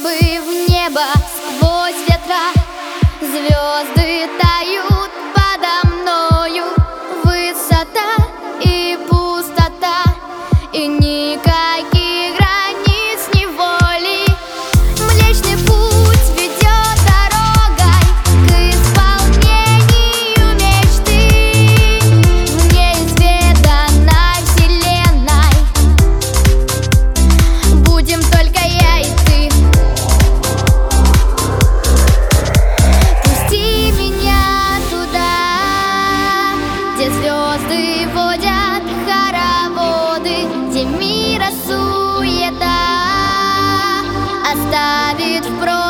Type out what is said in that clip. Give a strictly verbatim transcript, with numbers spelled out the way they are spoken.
бы в небо сквозь ветра. Звезды тают подо мною. Высота и пустота, и никаких границ неволи. Млечный путь ведет дорогой к исполнению мечты в неизведанной вселенной. Будем только я и ты. Пусти меня туда, где звезды водят хороводы, где мира суета оставит в прошлом